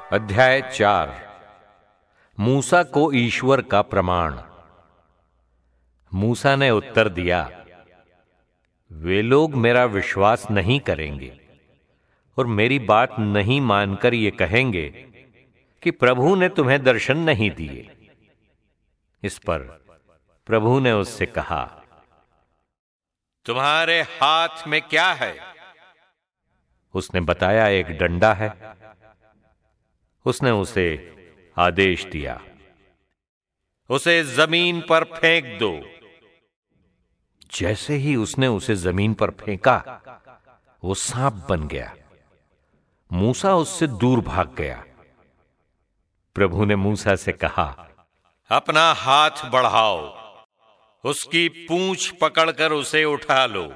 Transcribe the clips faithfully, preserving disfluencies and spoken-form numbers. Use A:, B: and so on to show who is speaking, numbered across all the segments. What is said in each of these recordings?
A: अध्याय चार। मूसा को ईश्वर का प्रमाण। मूसा ने उत्तर दिया, वे लोग मेरा विश्वास नहीं करेंगे और मेरी बात नहीं मानकर ये कहेंगे कि प्रभु ने तुम्हें दर्शन नहीं दिए। इस पर प्रभु ने उससे कहा, तुम्हारे हाथ में क्या है? उसने बताया, एक डंडा है। उसने उसे आदेश दिया, उसे जमीन पर फेंक दो। जैसे ही उसने उसे जमीन पर फेंका, वो सांप बन गया। मूसा उससे दूर भाग गया। प्रभु ने मूसा से कहा, अपना हाथ बढ़ाओ, उसकी पूंछ पकड़कर उसे उठा लो।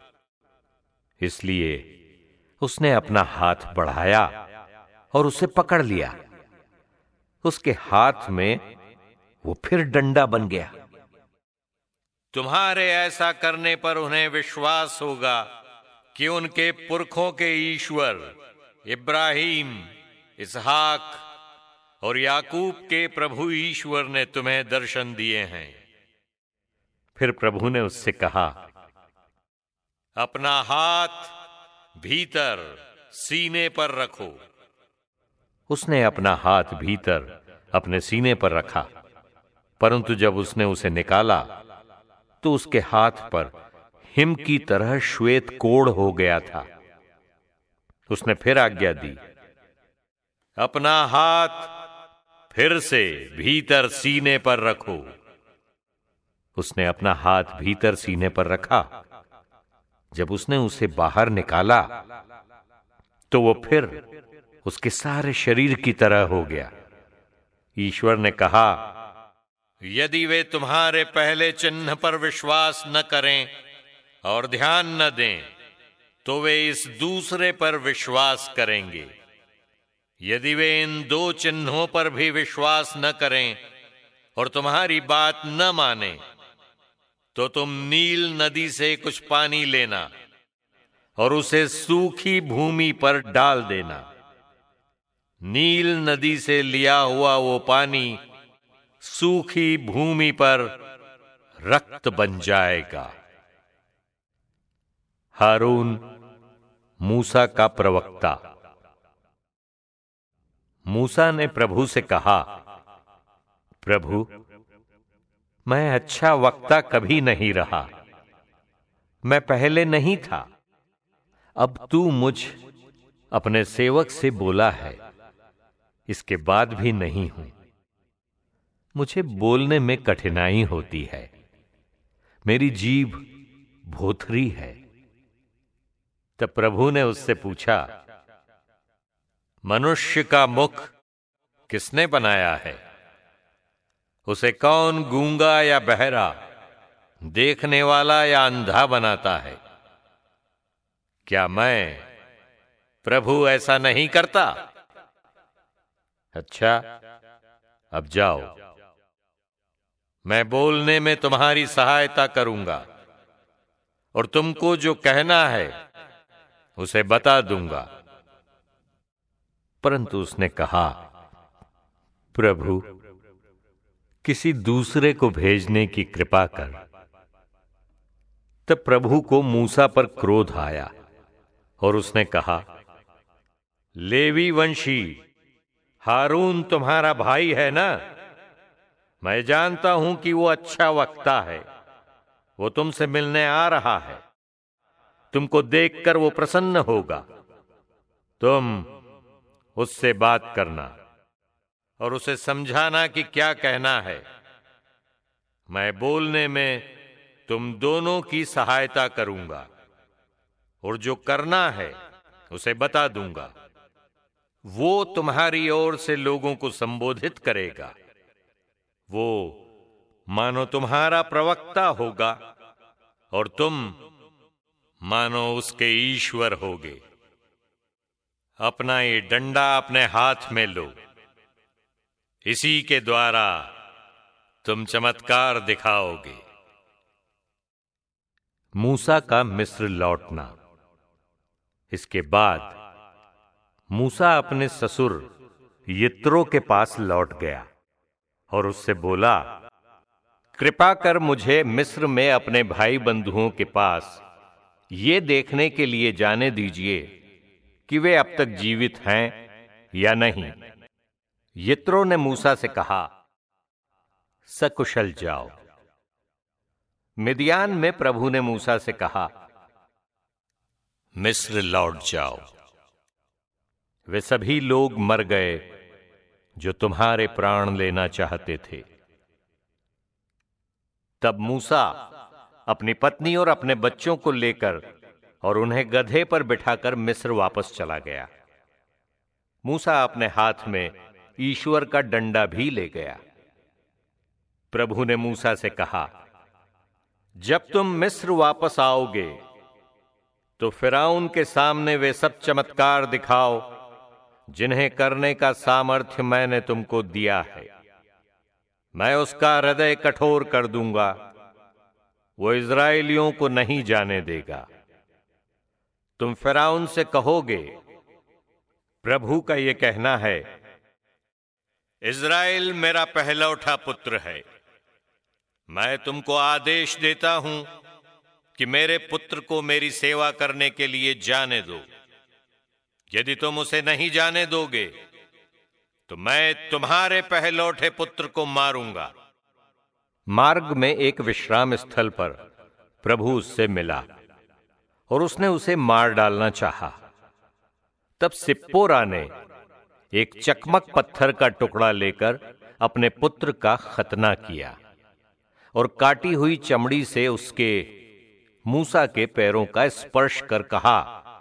A: इसलिए उसने अपना हाथ बढ़ाया और उसे पकड़ लिया। उसके हाथ में वो फिर डंडा बन गया। तुम्हारे ऐसा करने पर उन्हें विश्वास होगा कि उनके पुरखों के ईश्वर इब्राहिम, इसहाक और याकूब के प्रभु ईश्वर ने तुम्हें दर्शन दिए हैं। फिर प्रभु ने उससे कहा, अपना हाथ भीतर सीने पर रखो। उसने अपना हाथ भीतर अपने सीने पर रखा, परंतु जब उसने उसे निकाला तो उसके हाथ पर हिम की तरह श्वेत कोढ़ हो गया था। उसने फिर आज्ञा दी, अपना हाथ फिर से भीतर सीने पर रखो। उसने अपना हाथ भीतर सीने पर रखा। जब उसने उसे बाहर निकाला तो वो फिर उसके सारे शरीर की तरह हो गया। ईश्वर ने कहा, यदि वे तुम्हारे पहले चिन्ह पर विश्वास न करें और ध्यान न दें, तो वे इस दूसरे पर विश्वास करेंगे। यदि वे इन दो चिन्हों पर भी विश्वास न करें और तुम्हारी बात न माने, तो तुम नील नदी से कुछ पानी लेना और उसे सूखी भूमि पर डाल देना। नील नदी से लिया हुआ वो पानी सूखी भूमि पर रक्त बन जाएगा। हारून मूसा का प्रवक्ता। मूसा ने प्रभु से कहा, प्रभु, मैं अच्छा वक्ता कभी नहीं रहा। मैं पहले नहीं था। अब तू मुझ अपने सेवक से बोला है, इसके बाद भी नहीं हूं। मुझे बोलने में कठिनाई होती है, मेरी जीभ भोथरी है। तब प्रभु ने उससे पूछा, मनुष्य का मुख किसने बनाया है? उसे कौन गूंगा या बहरा, देखने वाला या अंधा बनाता है? क्या मैं प्रभु ऐसा नहीं करता? अच्छा, अब जाओ, मैं बोलने में तुम्हारी सहायता करूंगा और तुमको जो कहना है उसे बता दूंगा। परंतु उसने कहा, प्रभु, किसी दूसरे को भेजने की कृपा कर। तब प्रभु को मूसा पर क्रोध आया और उसने कहा, लेवी वंशी हारून तुम्हारा भाई है ना? मैं जानता हूं कि वो अच्छा वक्ता है। वो तुमसे मिलने आ रहा है। तुमको देखकर वो प्रसन्न होगा। तुम उससे बात करना और उसे समझाना कि क्या कहना है। मैं बोलने में तुम दोनों की सहायता करूंगा और जो करना है उसे बता दूंगा। वो तुम्हारी ओर से लोगों को संबोधित करेगा। वो मानो तुम्हारा प्रवक्ता होगा और तुम मानो उसके ईश्वर होगे। अपना ये डंडा अपने हाथ में लो। इसी के द्वारा तुम चमत्कार दिखाओगे। मूसा का मिस्र लौटना। इसके बाद मूसा अपने ससुर यित्रो के पास लौट गया और उससे बोला, कृपा कर मुझे मिस्र में अपने भाई बंधुओं के पास ये देखने के लिए जाने दीजिए कि वे अब तक जीवित हैं या नहीं। यित्रो ने मूसा से कहा, सकुशल जाओ। मिदियान में प्रभु ने मूसा से कहा, मिस्र लौट जाओ। वे सभी लोग मर गए जो तुम्हारे प्राण लेना चाहते थे। तब मूसा अपनी पत्नी और अपने बच्चों को लेकर और उन्हें गधे पर बिठाकर मिस्र वापस चला गया। मूसा अपने हाथ में ईश्वर का डंडा भी ले गया। प्रभु ने मूसा से कहा, जब तुम मिस्र वापस आओगे तो फिरौन के सामने वे सब चमत्कार दिखाओ जिन्हें करने का सामर्थ्य मैंने तुमको दिया है। मैं उसका हृदय कठोर कर दूंगा, वो इस्राएलियों को नहीं जाने देगा। तुम फिरौन से कहोगे, प्रभु का यह कहना है, इस्राएल मेरा पहलौठा पुत्र है। मैं तुमको आदेश देता हूं कि मेरे पुत्र को मेरी सेवा करने के लिए जाने दो। यदि तुम उसे नहीं जाने दोगे तो मैं तुम्हारे पहलौठे पुत्र को मारूंगा। मार्ग में एक विश्राम स्थल पर प्रभु उससे मिला और उसने उसे मार डालना चाहा। तब सिप्पोरा ने एक चकमक पत्थर का टुकड़ा लेकर अपने पुत्र का खतना किया और काटी हुई चमड़ी से उसके मूसा के पैरों का स्पर्श कर कहा,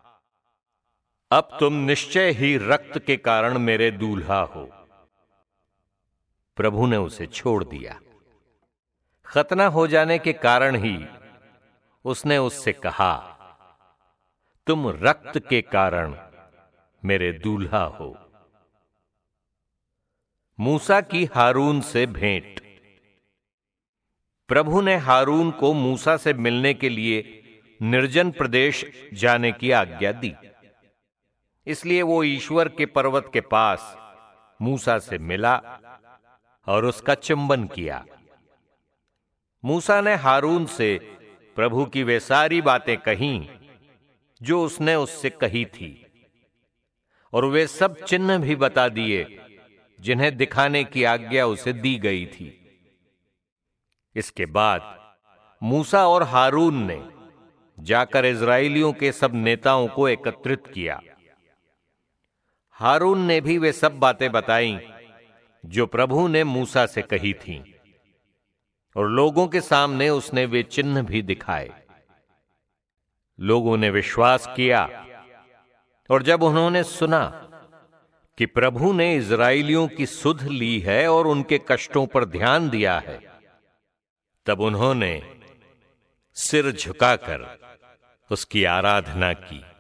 A: अब तुम निश्चय ही रक्त के कारण मेरे दूल्हा हो। प्रभु ने उसे छोड़ दिया। खतना हो जाने के कारण ही उसने उससे कहा, तुम रक्त के कारण मेरे दूल्हा हो। मूसा की हारून से भेंट। प्रभु ने हारून को मूसा से मिलने के लिए निर्जन प्रदेश जाने की आज्ञा दी। इसलिए वो ईश्वर के पर्वत के पास मूसा से मिला और उसका चुंबन किया। मूसा ने हारून से प्रभु की वे सारी बातें कहीं जो उसने उससे कही थी, और वे सब चिन्ह भी बता दिए जिन्हें दिखाने की आज्ञा उसे दी गई थी। इसके बाद मूसा और हारून ने जाकर इस्राएलियों के सब नेताओं को एकत्रित किया। हारून ने भी वे सब बातें बताईं जो प्रभु ने मूसा से कही थीं, और लोगों के सामने उसने वे चिन्ह भी दिखाए। लोगों ने विश्वास किया, और जब उन्होंने सुना कि प्रभु ने इस्राएलियों की सुध ली है और उनके कष्टों पर ध्यान दिया है, तब उन्होंने सिर झुकाकर उसकी आराधना की।